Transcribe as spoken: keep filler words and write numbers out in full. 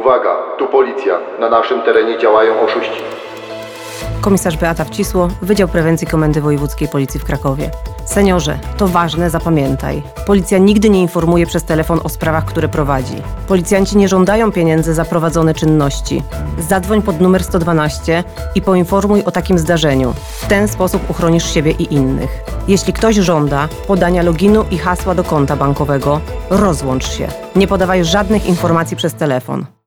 Uwaga, tu policja. Na naszym terenie działają oszuści. Komisarz Beata Wcisło, Wydział Prewencji Komendy Wojewódzkiej Policji w Krakowie. Seniorze, to ważne, zapamiętaj. Policja nigdy nie informuje przez telefon o sprawach, które prowadzi. Policjanci nie żądają pieniędzy za prowadzone czynności. Zadzwoń pod numer sto dwanaście i poinformuj o takim zdarzeniu. W ten sposób uchronisz siebie i innych. Jeśli ktoś żąda podania loginu i hasła do konta bankowego, rozłącz się. Nie podawaj żadnych informacji przez telefon.